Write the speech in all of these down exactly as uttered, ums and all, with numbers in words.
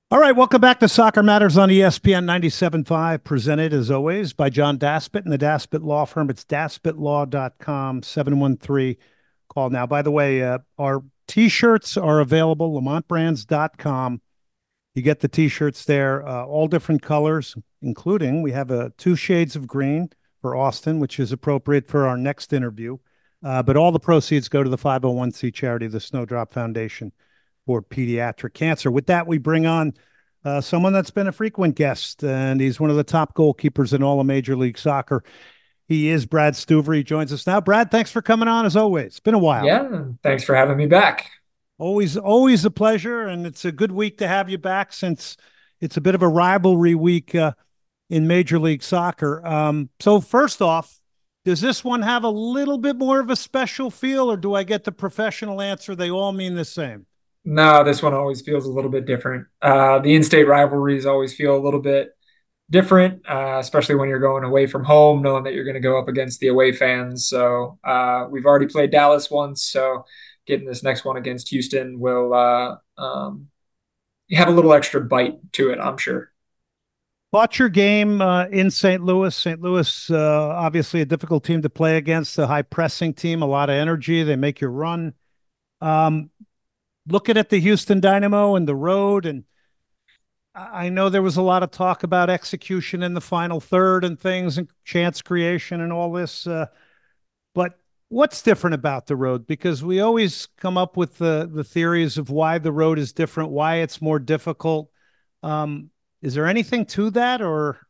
All right, welcome back to Soccer Matters on E S P N ninety-seven point five, presented as always by John Daspit and the Daspit Law Firm. It's daspit law dot com, seven one three. Call now. By the way, uh, our t-shirts are available, lamont brands dot com. You get the t-shirts there, uh, all different colors, including we have a two shades of green for Austin, which is appropriate for our next interview. Uh, but all the proceeds go to the five oh one c charity, the Snowdrop Foundation for Pediatric Cancer. With that, we bring on uh, someone that's been a frequent guest, and he's one of the top goalkeepers in all of Major League Soccer. He is Brad Stuver. He joins us now. Brad, thanks for coming on as always. It's been a while. Yeah, thanks for having me back. Always, always a pleasure, and it's a good week to have you back since it's a bit of a rivalry week uh, in Major League Soccer. Um, so first off, does this one have a little bit more of a special feel, or do I get the professional answer? They all mean the same. No, this one always feels a little bit different. Uh, the in-state rivalries always feel a little bit different, uh, especially when you're going away from home, knowing that you're going to go up against the away fans. So uh, we've already played Dallas once, so getting this next one against Houston will uh, um, have a little extra bite to it, I'm sure. Caught your game uh, in Saint Louis. Saint Louis, uh, obviously a difficult team to play against, a high pressing team, a lot of energy. They make you run. Um, Looking at the Houston Dynamo and the road, and I know there was a lot of talk about execution in the final third and things and chance creation and all this. Uh, but what's different about the road? Because we always come up with the the theories of why the road is different, why it's more difficult. Um, is there anything to that, or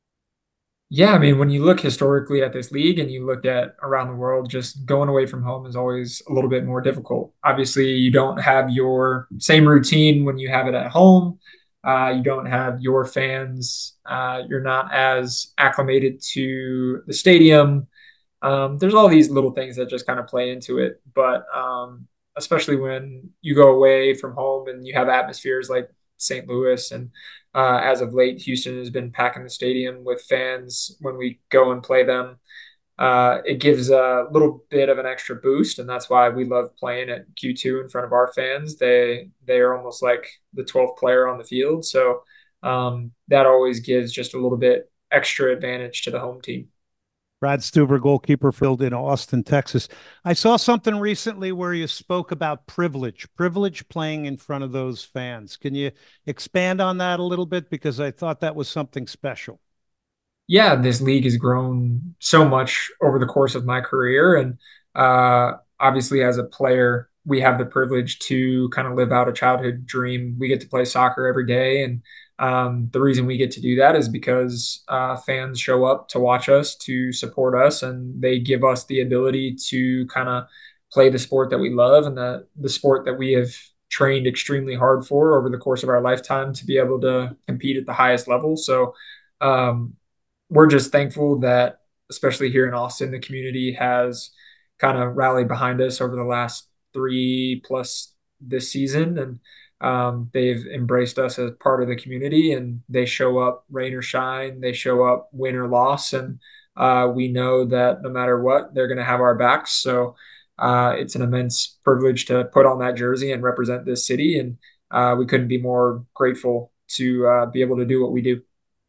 Yeah, I mean, when you look historically at this league and you look at around the world, just going away from home is always a little bit more difficult. Obviously, you don't have your same routine when you have it at home. Uh, you don't have your fans. Uh, you're not as acclimated to the stadium. Um, there's all these little things that just kind of play into it. But um, especially when you go away from home and you have atmospheres like Saint Louis and uh, as of late, Houston has been packing the stadium with fans when we go and play them. Uh, it gives a little bit of an extra boost, and that's why we love playing at Q two in front of our fans. They they are almost like the twelfth player on the field, so um, that always gives just a little bit extra advantage to the home team. Brad Stuver, goalkeeper filled in Austin, Texas. I saw something recently where you spoke about privilege, privilege playing in front of those fans. Can you expand on that a little bit? Because I thought that was something special. Yeah, this league has grown so much over the course of my career. And uh, obviously, as a player, we have the privilege to kind of live out a childhood dream. We get to play soccer every day. And um, the reason we get to do that is because uh, fans show up to watch us, to support us, and they give us the ability to kind of play the sport that we love and the, the sport that we have trained extremely hard for over the course of our lifetime to be able to compete at the highest level. So, um, we're just thankful that, especially here in Austin, the community has kind of rallied behind us over the last three plus this season. And um, they've embraced us as part of the community, and they show up rain or shine, they show up win or loss. And uh, we know that no matter what, they're going to have our backs. So uh, it's an immense privilege to put on that jersey and represent this city. And uh, we couldn't be more grateful to uh, be able to do what we do.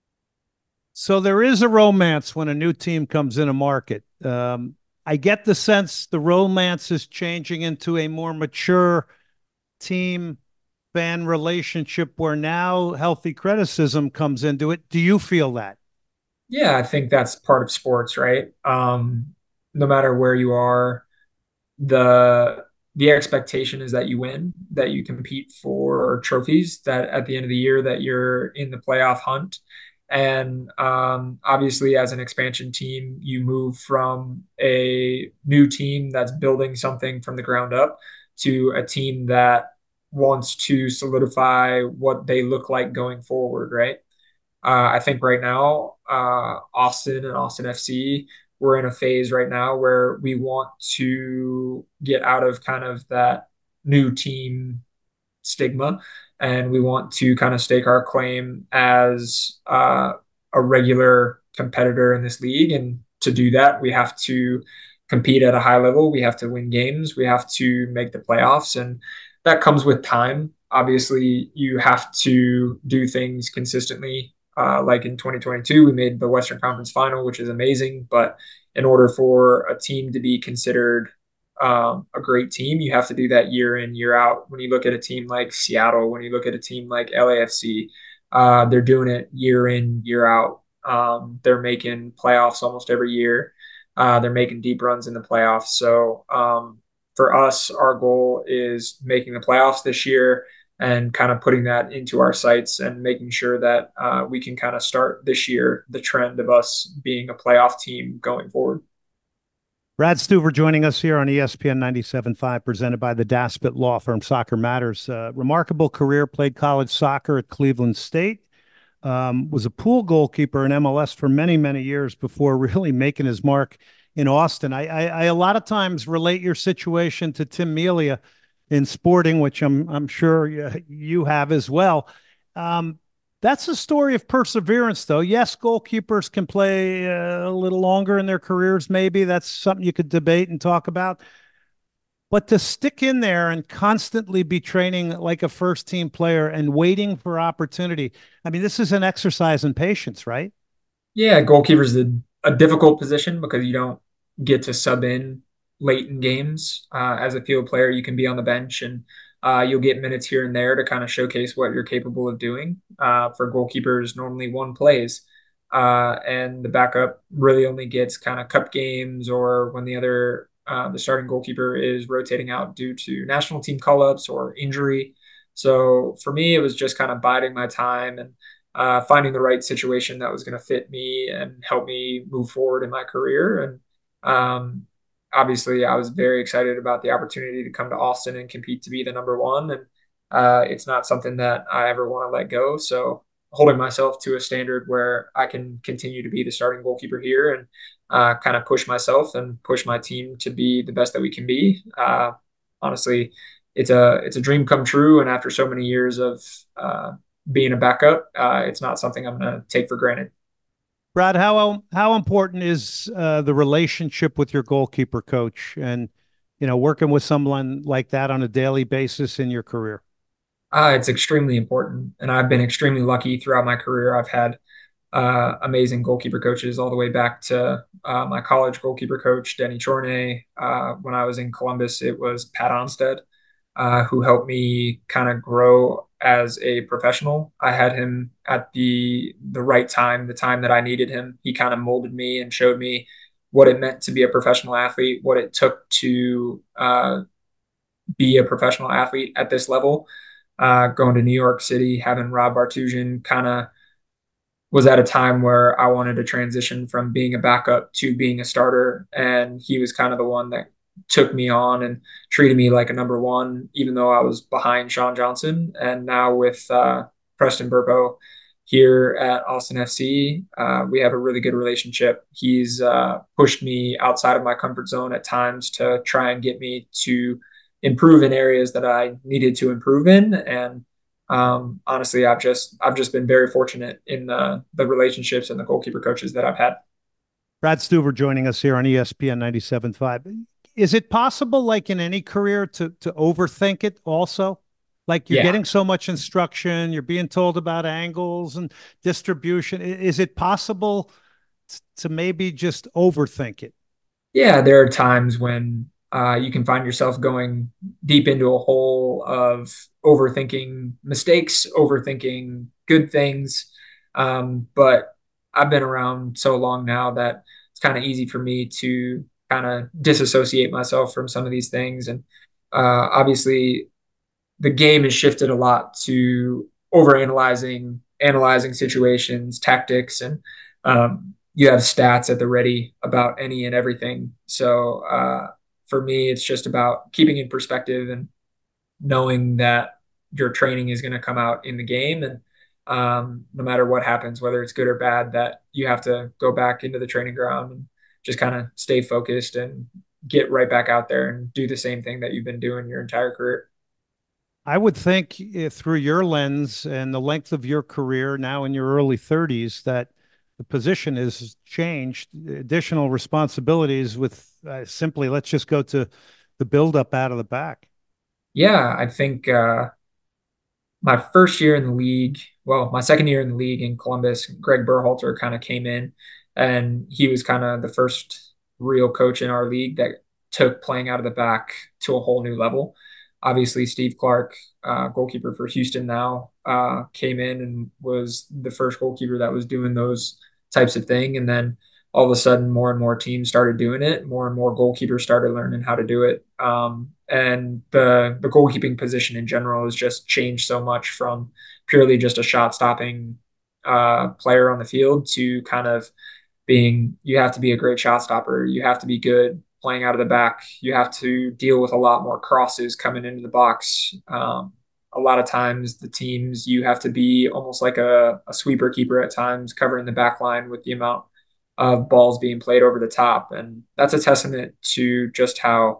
So there is a romance when a new team comes in a market. Um, I get the sense the romance is changing into a more mature team fan relationship where now healthy criticism comes into it. Do you feel that? Yeah, I think that's part of sports, right? Um, no matter where you are, the the expectation is that you win, that you compete for trophies, that at the end of the year that you're in the playoff hunt. And um, obviously, as an expansion team, you move from a new team that's building something from the ground up to a team that wants to solidify what they look like going forward, right? Uh, I think right now, uh, Austin and Austin F C, we're in a phase right now where we want to get out of kind of that new team stigma, and we want to kind of stake our claim as uh, a regular competitor in this league. And to do that, we have to compete at a high level. We have to win games. We have to make the playoffs, and that comes with time. obviously, you have to do things consistently. Uh, like in twenty twenty-two, we made the Western Conference Final, which is amazing. But in order for a team to be considered um, a great team, you have to do that year in, year out. When you look at a team like Seattle, when you look at a team like L A F C, uh, they're doing it year in, year out. Um, they're making playoffs almost every year. Uh, they're making deep runs in the playoffs. So um, for us, our goal is making the playoffs this year and kind of putting that into our sights and making sure that uh, we can kind of start this year the trend of us being a playoff team going forward. Brad Stuver joining us here on E S P N ninety-seven point five, presented by the Daspit Law Firm. Soccer Matters. Uh, remarkable career, played college soccer at Cleveland State, um, was a pool goalkeeper in M L S for many, many years before really making his mark in Austin. I, I, I a lot of times relate your situation to Tim Melia in Sporting, which I'm I'm sure you have as well. Um, that's a story of perseverance, though. Yes, goalkeepers can play uh, a little longer in their careers, maybe. That's something you could debate and talk about. But to stick in there and constantly be training like a first team player and waiting for opportunity, I mean, this is an exercise in patience, right? Yeah, goalkeeper is a, a difficult position because you don't get to sub in late in games. Uh, as a field player, you can be on the bench and uh, you'll get minutes here and there to kind of showcase what you're capable of doing. Uh, for goalkeepers, normally one plays, uh, and the backup really only gets kind of cup games or when the other uh, the starting goalkeeper is rotating out due to national team call ups or injury. So for me, it was just kind of biding my time and uh, finding the right situation that was going to fit me and help me move forward in my career. And um, obviously, I was very excited about the opportunity to come to Austin and compete to be the number one. And uh, it's not something that I ever want to let go. So holding myself to a standard where I can continue to be the starting goalkeeper here and uh, kind of push myself and push my team to be the best that we can be. Uh, honestly, it's a it's a dream come true. And after so many years of uh, being a backup, uh, it's not something I'm going to take for granted. Brad, how how important is uh, the relationship with your goalkeeper coach, and you know, working with someone like that on a daily basis in your career? Uh, it's extremely important, and I've been extremely lucky throughout my career. I've had uh, amazing goalkeeper coaches all the way back to uh, my college goalkeeper coach, Denny Chorney. Uh, when I was in Columbus, it was Pat Onstead, uh, who helped me kind of grow as a professional. I had him at the the right time, the time that I needed him. He kind of molded me and showed me what it meant to be a professional athlete, what it took to uh, be a professional athlete at this level. Uh, going to New York City, having Rob Bartusian kind of was at a time where I wanted to transition from being a backup to being a starter. And he was kind of the one that took me on and treated me like a number one, even though I was behind Sean Johnson. And now with uh, Preston Burpo here at Austin F C, uh, we have a really good relationship. He's uh, pushed me outside of my comfort zone at times to try and get me to improve in areas that I needed to improve in. And um, honestly, I've just I've just been very fortunate in the the relationships and the goalkeeper coaches that I've had. Brad Stuver joining us here on E S P N ninety-seven point five. Is it possible, like in any career, to to overthink it also? Like you're Yeah, getting so much instruction, you're being told about angles and distribution. Is it possible to maybe just overthink it? yeah. There are times when uh, you can find yourself going deep into a hole of overthinking mistakes, overthinking good things. Um, but I've been around so long now that it's kind of easy for me to kind of disassociate myself from some of these things. And uh, obviously, the game has shifted a lot to overanalyzing, analyzing situations, tactics, and um, you have stats at the ready about any and everything. So uh, for me, it's just about keeping in perspective and knowing that your training is going to come out in the game, and um, no matter what happens, whether it's good or bad, that you have to go back into the training ground and just kind of stay focused and get right back out there and do the same thing that you've been doing your entire career. I would think if, through your lens and the length of your career now in your early thirties, that the position has changed, additional responsibilities with uh, simply, let's just go to the buildup out of the back. Yeah, I think uh, my first year in the league, well, my second year in the league in Columbus, Greg Berhalter kind of came in, and he was kind of the first real coach in our league that took playing out of the back to a whole new level. Obviously, Steve Clark, uh, goalkeeper for Houston now, uh, came in and was the first goalkeeper that was doing those types of thing. And then all of a sudden, more and more teams started doing it. More and more goalkeepers started learning how to do it. Um, and the the goalkeeping position in general has just changed so much from purely just a shot stopping uh, player on the field to kind of being, you have to be a great shot stopper. You have to be good playing out of the back. You have to deal with a lot more crosses coming into the box. Um, a lot of times, the teams, you have to be almost like a, a sweeper keeper at times, covering the back line with the amount of balls being played over the top. And that's a testament to just how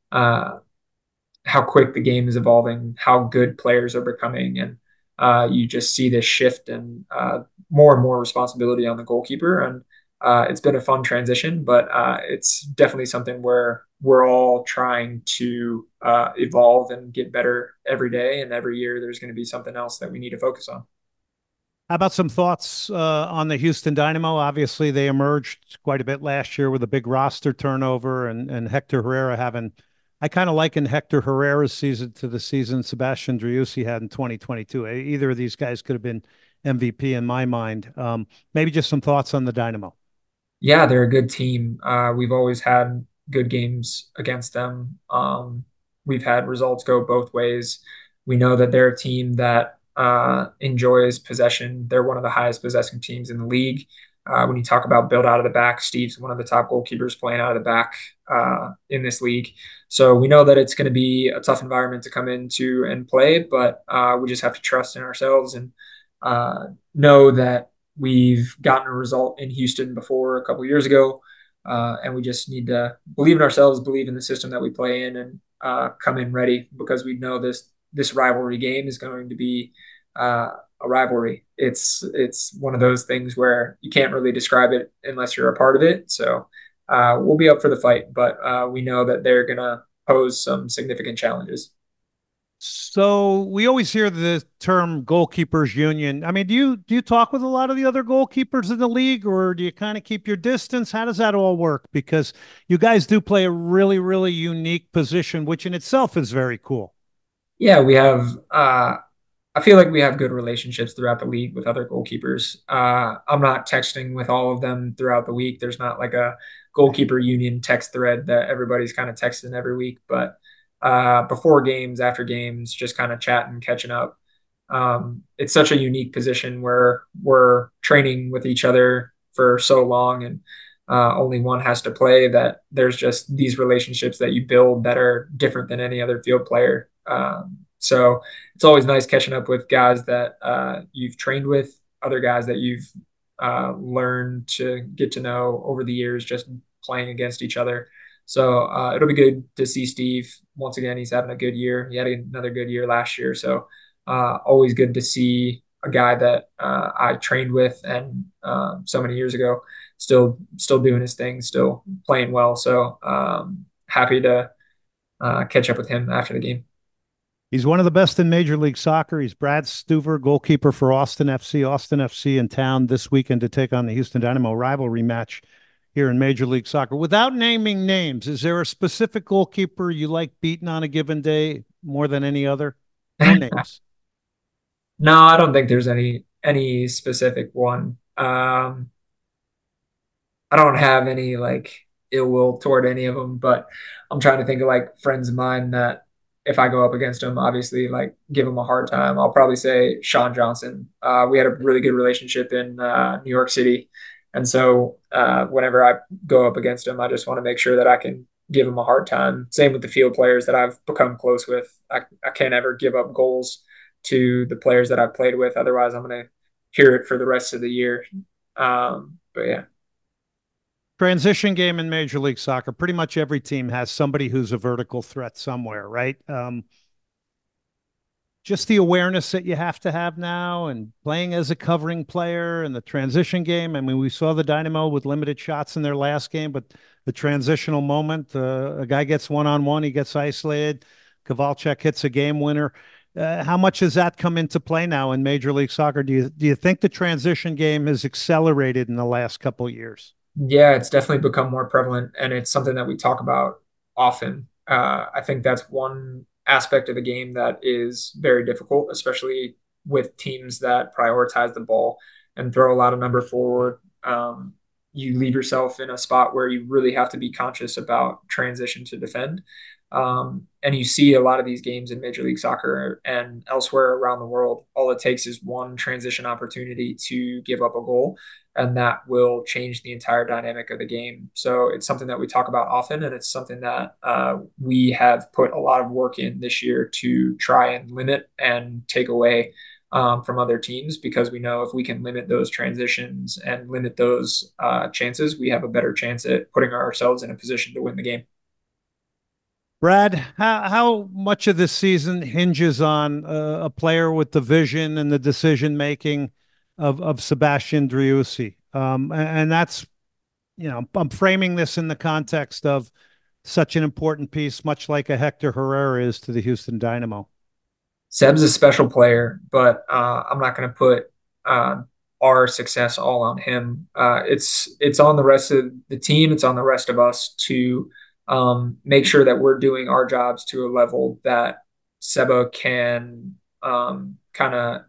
uh, how quick the game is evolving, how good players are becoming, and uh, you just see this shift and uh, more and more responsibility on the goalkeeper. And uh, it's been a fun transition, but uh, it's definitely something where we're all trying to uh, evolve and get better every day. And every year, there's going to be something else that we need to focus on. How about some thoughts uh, on the Houston Dynamo? Obviously, they emerged quite a bit last year with a big roster turnover and, and Hector Herrera having, I kind of liken Hector Herrera's season to the season Sebastian Driussi had in twenty twenty-two. Either of these guys could have been M V P in my mind. Um, maybe just some thoughts on the Dynamo. Yeah, they're a good team. Uh, we've always had good games against them. Um, we've had results go both ways. We know that they're a team that uh, enjoys possession. They're one of the highest possessing teams in the league. Uh, when you talk about build out of the back, Steve's one of the top goalkeepers playing out of the back uh, in this league. So we know that it's going to be a tough environment to come into and play, but uh, we just have to trust in ourselves and uh, know that we've gotten a result in Houston before a couple years ago, uh, and we just need to believe in ourselves, believe in the system that we play in, and uh, come in ready because we know this this rivalry game is going to be uh, a rivalry. It's it's one of those things where you can't really describe it unless you're a part of it. So uh, we'll be up for the fight, but uh, we know that they're going to pose some significant challenges. So we always hear the term goalkeepers union. I mean, do you do you talk with a lot of the other goalkeepers in the league, or do you kind of keep your distance? How does that all work? Because you guys do play a really, really unique position, which in itself is very cool. Yeah, we have uh, I feel like we have good relationships throughout the league with other goalkeepers. Uh, I'm not texting with all of them throughout the week. There's not like a goalkeeper union text thread that everybody's kind of texting every week, but uh, before games, after games, just kind of chatting, catching up. Um, it's such a unique position where we're training with each other for so long and uh, only one has to play that there's just these relationships that you build that are different than any other field player. Um, so it's always nice catching up with guys that uh, you've trained with, other guys that you've uh, learned to get to know over the years, just playing against each other. So uh, it'll be good to see Steve once again. He's having a good year. He had another good year last year. So uh, always good to see a guy that uh, I trained with and uh, so many years ago, still still doing his thing, still playing well. So um, happy to uh, catch up with him after the game. He's one of the best in Major League Soccer. He's Brad Stuver, goalkeeper for Austin F C. Austin F C in town this weekend to take on the Houston Dynamo rivalry match here in Major League Soccer. Without naming names, is there a specific goalkeeper you like beating on a given day more than any other? No names. No, I don't think there's any any specific one. Um, I don't have any like ill will toward any of them, but I'm trying to think of like friends of mine that if I go up against them, obviously like give them a hard time. I'll probably say Sean Johnson. Uh, we had a really good relationship in uh, New York City, and so uh, whenever I go up against him, I just want to make sure that I can give him a hard time. Same with the field players that I've become close with. I, I can't ever give up goals to the players that I've played with. Otherwise, I'm going to hear it for the rest of the year. Um, but yeah. Transition game in Major League Soccer. Pretty much every team has somebody who's a vertical threat somewhere, right? Um, just the awareness that you have to have now and playing as a covering player and the transition game. I mean, we saw the Dynamo with limited shots in their last game, but the transitional moment, uh, a guy gets one-on-one, he gets isolated. Kovalchuk hits a game winner. Uh, how much has that come into play now in Major League Soccer? Do you do you think the transition game has accelerated in the last couple of years? Yeah, it's definitely become more prevalent, and it's something that we talk about often. Uh, I think that's one aspect of the game that is very difficult, especially with teams that prioritize the ball and throw a lot of number forward. Um, you leave yourself in a spot where you really have to be conscious about transition to defend. Um, and you see a lot of these games in Major League Soccer and elsewhere around the world. All it takes is one transition opportunity to give up a goal, and that will change the entire dynamic of the game. So it's something that we talk about often, and it's something that uh, we have put a lot of work in this year to try and limit and take away um, from other teams, because we know if we can limit those transitions and limit those uh, chances, we have a better chance at putting ourselves in a position to win the game. Brad, how how much of this season hinges on uh, a player with the vision and the decision making of of Sebastian Driussi? Um, and that's, you know, I'm framing this in the context of such an important piece, much like a Hector Herrera is to the Houston Dynamo. Seb's a special player, but uh, I'm not going to put uh, our success all on him. Uh, it's it's on the rest of the team. It's on the rest of us to um, make sure that we're doing our jobs to a level that Seba can um, kind of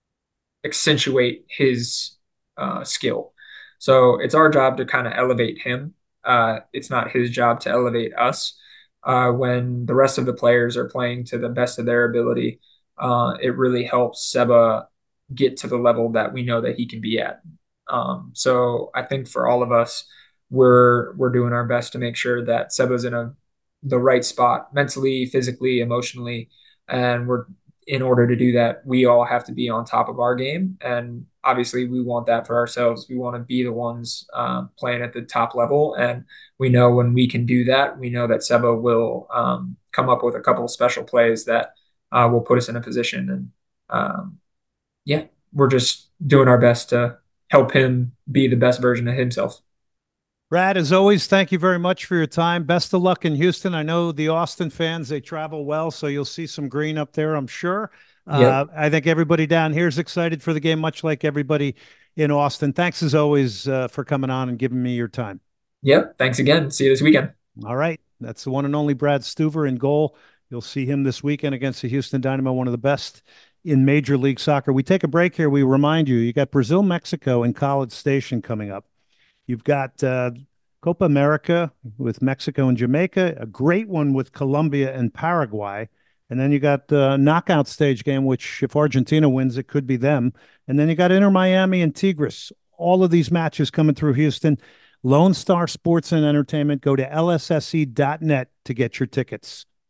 accentuate his uh, skill. So it's our job to kind of elevate him. Uh, it's not his job to elevate us. Uh, when the rest of the players are playing to the best of their ability, uh, it really helps Seba get to the level that we know that he can be at. Um, so I think for all of us, we're we're doing our best to make sure that Seba's in a the right spot mentally, physically, emotionally, and we're in order to do that, we all have to be on top of our game. And obviously, we want that for ourselves. We want to be the ones uh, playing at the top level. And we know when we can do that, we know that Seba will um, come up with a couple of special plays that uh, will put us in a position. And um, yeah, we're just doing our best to help him be the best version of himself. Brad, as always, thank you very much for your time. Best of luck in Houston. I know the Austin fans, they travel well, so you'll see some green up there, I'm sure. Uh, Yep. I think everybody down here is excited for the game, much like everybody in Austin. Thanks as always uh, for coming on and giving me your time. Yep. Thanks again. See you this weekend. All right. That's the one and only Brad Stuver in goal. You'll see him this weekend against the Houston Dynamo, one of the best in Major League Soccer. We take a break here. We remind you, you got Brazil, Mexico, and College Station coming up. You've got uh, Copa America with Mexico and Jamaica, a great one with Colombia and Paraguay. And then you got the knockout stage game, which if Argentina wins, it could be them. And then you got Inter Miami and Tigres. All of these matches coming through Houston. Lone Star Sports and Entertainment. Go to L S S E dot net to get your tickets.